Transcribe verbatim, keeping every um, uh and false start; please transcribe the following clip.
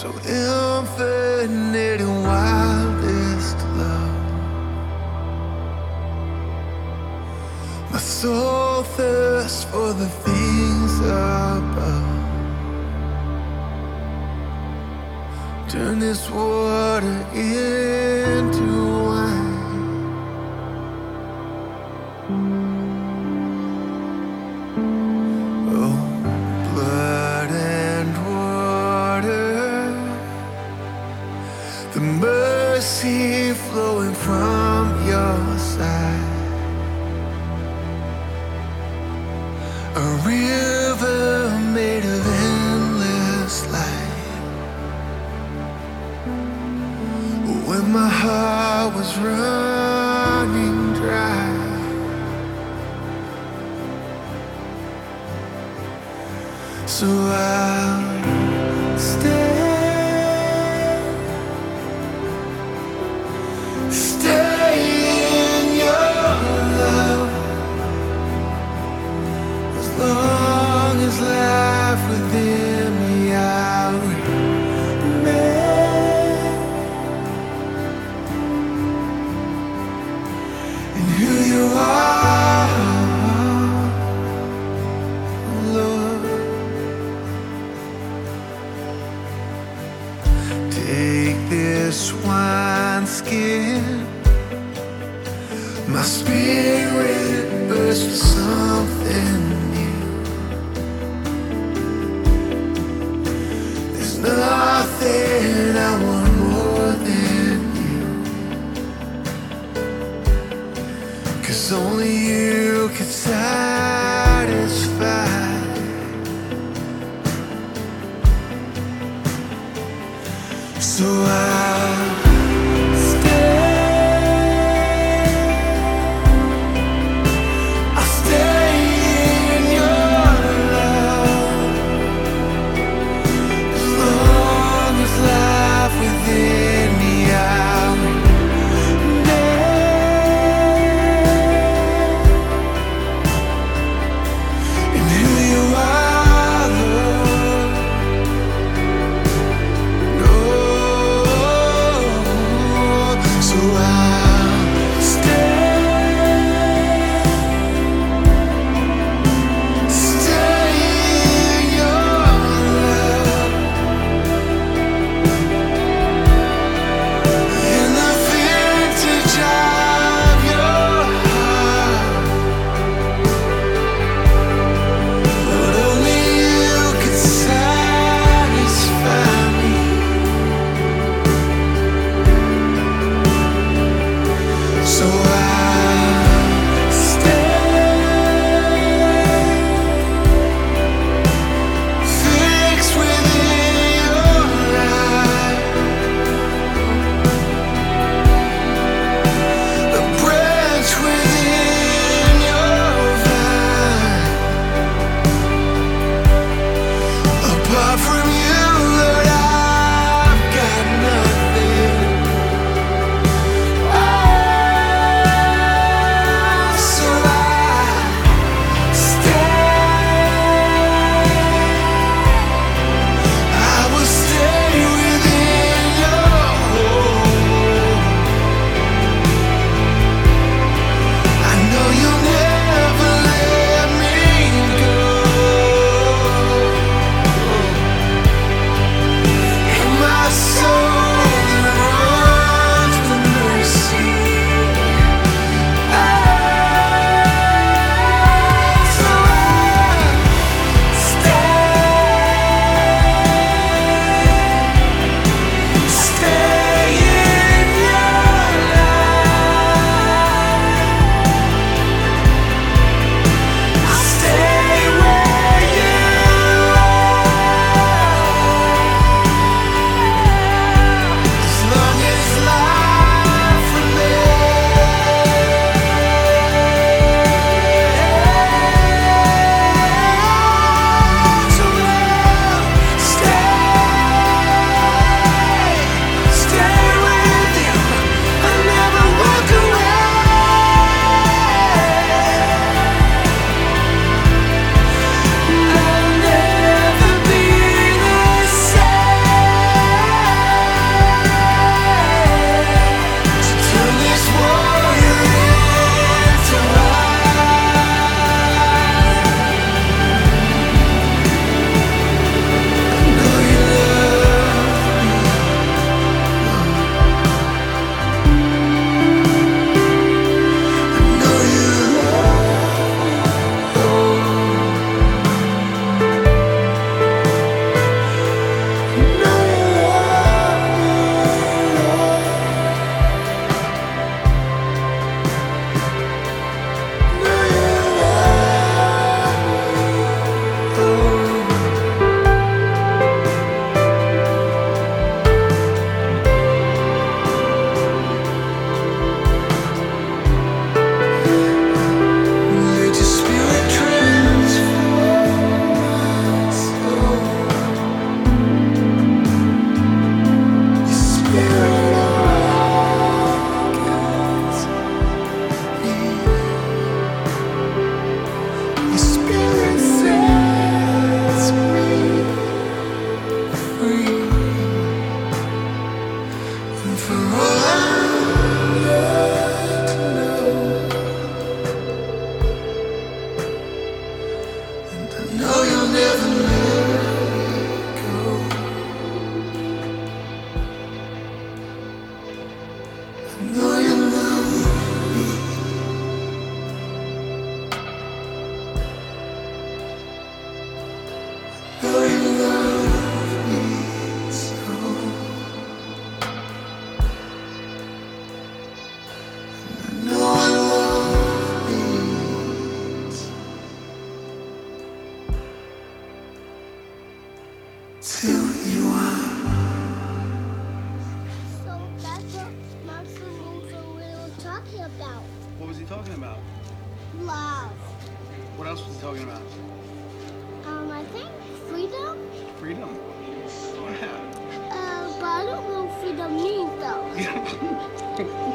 so infinite and wildest love. My soul thirsts for the things above. Turn this water into wine. Oh, blood and water, the mercy flowing from your side. A river made of endless light. When my heart was running dry, so I'll stay, stay in your love as long as life within me I'll remain. And who you are, Lord. Take this wineskin, my spirit bursts for something new. There's nothing I want more than you, 'cause only you can satisfy. So I'll stay, I'll stay in your love as long as life within me I'll remain. And who you are, Lord, no. till you are. So that's what Marcel Luther was talking about. What was he talking about? Love. What else was he talking about? Um, I think freedom. Freedom. Yeah. Uh, but I don't know what freedom means though.